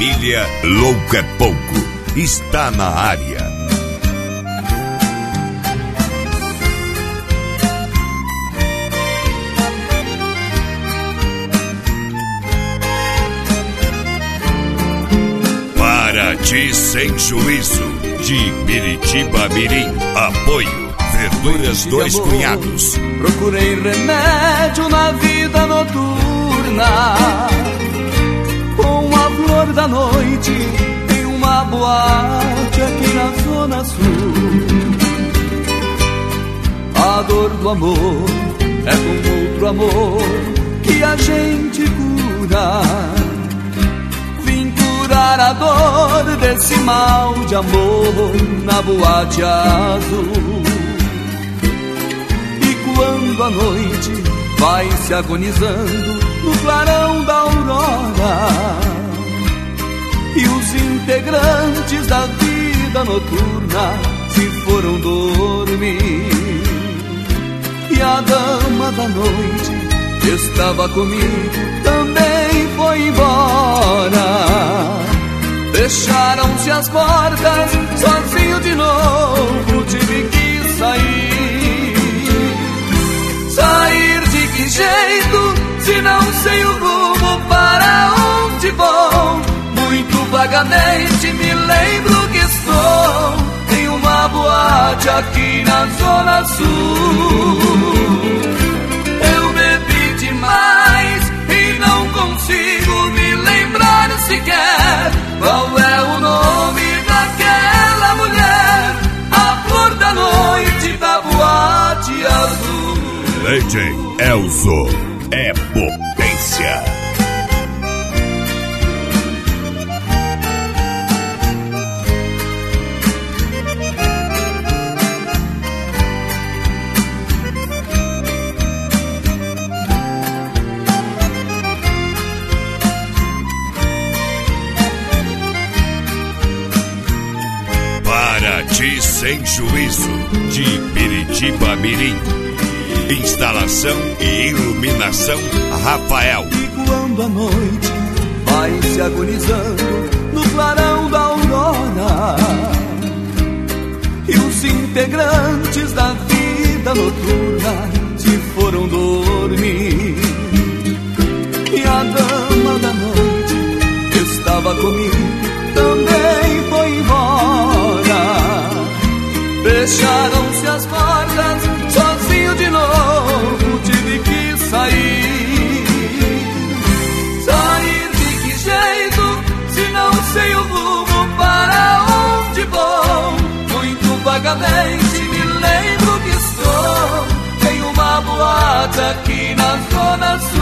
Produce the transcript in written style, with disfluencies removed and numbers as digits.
família, louco é pouco. Está na área. Paraty sem juízo, de Biritiba Mirim. Apoio Verduras Dois Cunhados. Procurei remédio na vida noturna, com a flor da noite em uma boate aqui na Zona Sul. A dor do amor é com outro amor que a gente cura. Vim curar a dor desse mal de amor na boate azul. E quando a noite vai se agonizando no clarão da aurora, e os integrantes da vida noturna se foram dormir, e a dama da noite que estava comigo também foi embora. Fecharam-se as portas, sozinho de novo tive que sair. Sair de que jeito, se não sei o rumo para onde vou? Muito vagamente me lembro que estou em uma boate aqui na Zona Sul. Eu bebi demais e não consigo me lembrar sequer qual é o nome daquela mulher, a flor da noite da boate azul. DJ Elzo é potência. Paraty sem juízo, de Biritiba Mirim. Instalação e iluminação Rafael. E quando a noite vai se agonizando no clarão da aurora, e os integrantes da vida noturna se foram dormir, e a dama da noite que estava comigo também foi embora. Fecharam-se as portas, sozinho de novo tive que sair. Sair de que jeito, se não sei o rumo para onde vou? Muito vagamente me lembro que estou em uma boate aqui na Zona Sul.